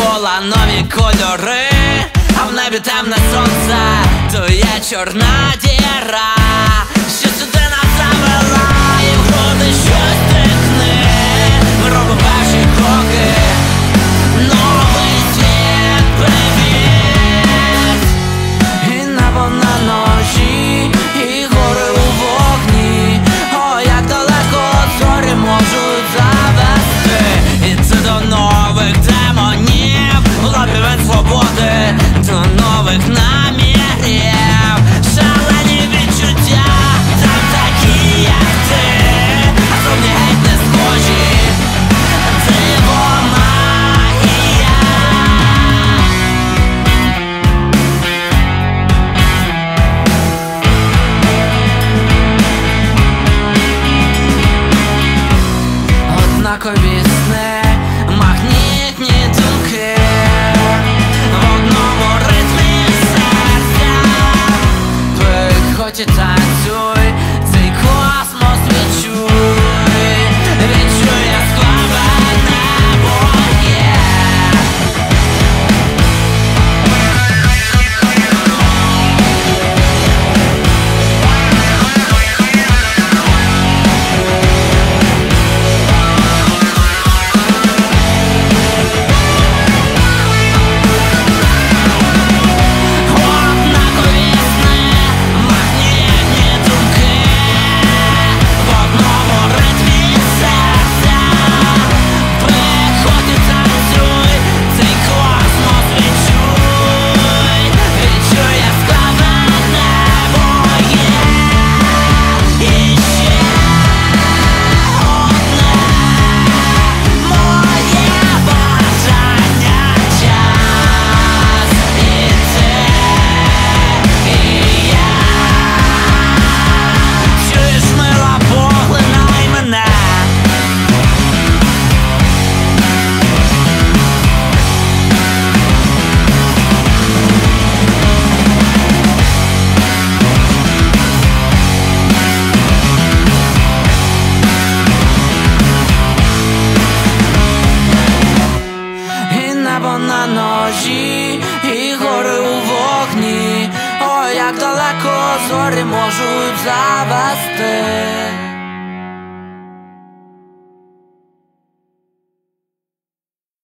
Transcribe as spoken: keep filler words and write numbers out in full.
довкола нові кольори, а в небі темне сонце, то є чорна діра, що сюди нас завела, і в груди щось тихне. Ми робимо перші кроки, новий світ привіт. І небо на ножі, і гори у вогні. О, як далеко зорі можуть завести. І це до нових демонів, лабіринт свободи, до нових намірів. Шалені відчуття, там такі, як ти, а зовні геть не схожі. Диво, магія. Однакові сни, магнітні думки, в одному ритмі серця. Приходь і танцюй, цей космос відчуй, відчуй яскраве небо є. Небо на ножі, і гори у вогні. О, як далеко зорі можуть завести.